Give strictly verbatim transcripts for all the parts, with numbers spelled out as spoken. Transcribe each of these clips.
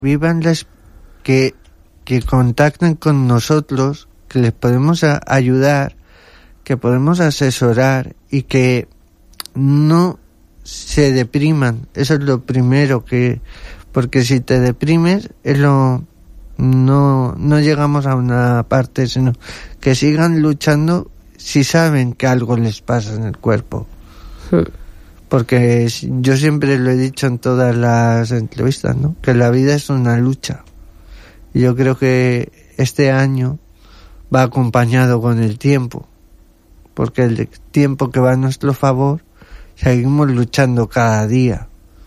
vivan las que, que contacten con nosotros, que les podemos a, ayudar, que podemos asesorar y que no se depriman. Eso es lo primero, que porque si te deprimes es lo no no llegamos a una parte, sino que sigan luchando si saben que algo les pasa en el cuerpo. Sí. Porque yo siempre lo he dicho en todas las entrevistas, ¿no? Que la vida es una lucha. Y yo creo que este año va acompañado con el tiempo. Porque el tiempo que va a nuestro favor, seguimos luchando cada día.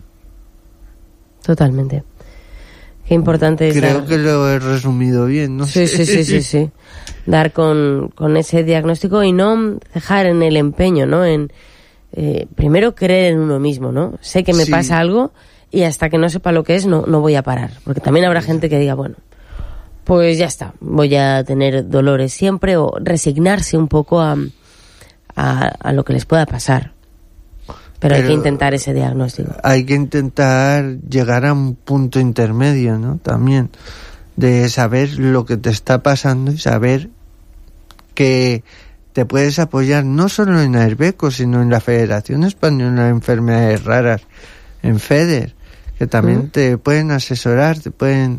Totalmente. Qué importante es Creo dar... que lo he resumido bien, ¿no? Sí, sí, sí, sí, sí. Dar con, con ese diagnóstico y no dejar en el empeño, ¿no? En eh, primero creer en uno mismo, ¿no? Sé que me sí. pasa algo y hasta que no sepa lo que es no, no voy a parar. Porque también habrá gente que diga, bueno, pues ya está, voy a tener dolores siempre, o resignarse un poco a, a, a lo que les pueda pasar. Pero, Pero hay que intentar ese diagnóstico. Hay que intentar llegar a un punto intermedio, ¿no? También, de saber lo que te está pasando y saber que te puedes apoyar no solo en AERBECO, sino en la Federación Española de Enfermedades Raras, en FEDER, que también ¿Mm? te pueden asesorar, te pueden...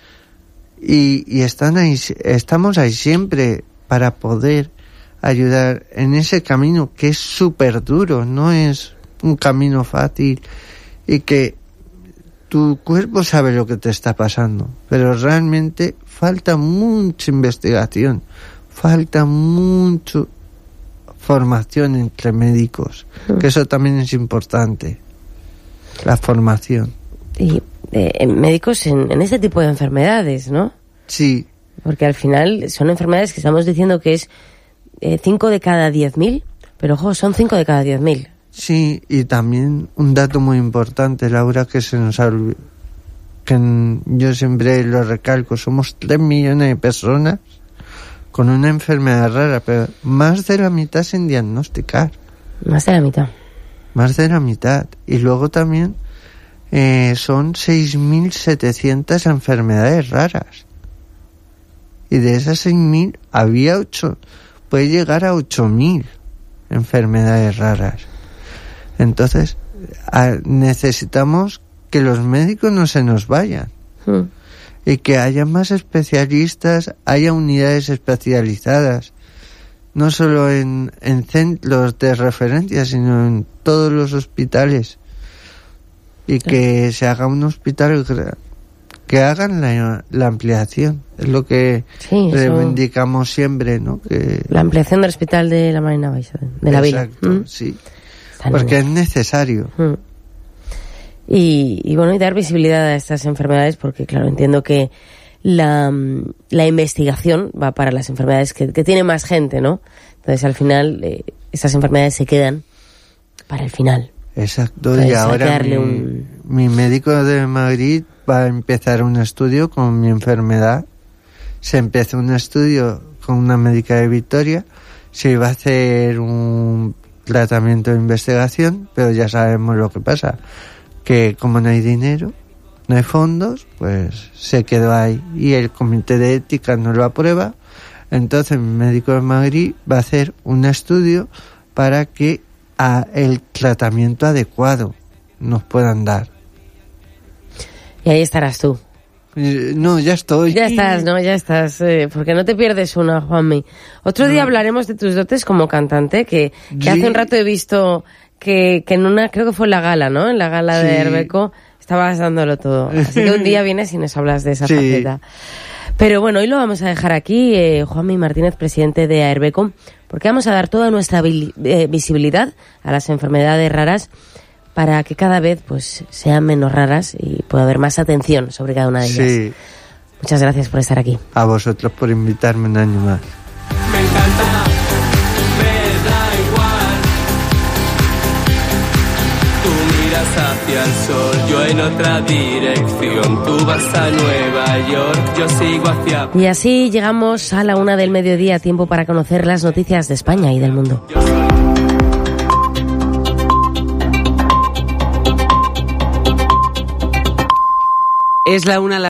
Y, y están ahí, estamos ahí siempre para poder ayudar en ese camino que es súper duro, no es un camino fácil, y que tu cuerpo sabe lo que te está pasando, pero realmente falta mucha investigación, falta mucha formación entre médicos, mm. que eso también es importante, la formación. Y eh, médicos en, en este tipo de enfermedades, ¿no? Sí. Porque al final son enfermedades que estamos diciendo que es eh, cinco de cada diez mil, pero ojo, son cinco de cada diez mil. Sí, y también un dato muy importante, Laura, que se nos ha olvidado, que yo siempre lo recalco, somos tres millones de personas con una enfermedad rara, pero más de la mitad sin diagnosticar. Más de la mitad. Más de la mitad. Y luego también eh, son seis mil setecientas enfermedades raras. Y de esas seis mil había ocho, puede llegar a ocho mil enfermedades raras. Entonces, a, necesitamos que los médicos no se nos vayan. Mm. Y que haya más especialistas, haya unidades especializadas, no solo en, en centros de referencia, sino en todos los hospitales. Y que se haga un hospital que, que hagan la, la ampliación. Es lo que sí, reivindicamos siempre, ¿no? Que la ampliación del hospital de la Marina Baixa, de la Vila. Exacto, ¿Mm? Sí. Está porque bien. Es necesario. Mm. Y, y bueno, y dar visibilidad a estas enfermedades, porque claro, entiendo que la, la investigación va para las enfermedades que, que tiene más gente, ¿no? Entonces al final eh, estas enfermedades se quedan para el final. Exacto. Entonces, y ahora mi, un... mi médico de Madrid va a empezar un estudio con mi enfermedad. Se empezó un estudio con una médica de Vitoria, se iba a hacer un tratamiento de investigación, pero ya sabemos lo que pasa, que como no hay dinero, no hay fondos, pues se quedó ahí y el comité de ética no lo aprueba. Entonces mi médico de Madrid va a hacer un estudio para que a el tratamiento adecuado nos puedan dar. Y ahí estarás tú. No, ya estoy. Ya estás, ¿no? Ya estás. Eh, porque no te pierdes una, Juanmi. Otro no. día hablaremos de tus dotes como cantante, que, que sí. hace un rato he visto que, que en una, creo que fue en la gala, ¿no? En la gala sí. de AERBECO estabas dándolo todo. Así que un día vienes y nos hablas de esa sí. faceta. Pero bueno, hoy lo vamos a dejar aquí, eh, Juanmi Martínez, presidente de AERBECO, porque vamos a dar toda nuestra eh, visibilidad a las enfermedades raras para que cada vez pues sean menos raras y pueda haber más atención sobre cada una de ellas. Sí. Muchas gracias por estar aquí. A vosotros por invitarme un año más. Me encanta, me da igual. Tú miras hacia el sol, yo en otra dirección. Tú vas a Nueva York, yo sigo hacia... Y así llegamos a la una del mediodía, tiempo para conocer las noticias de España y del mundo. Es la una.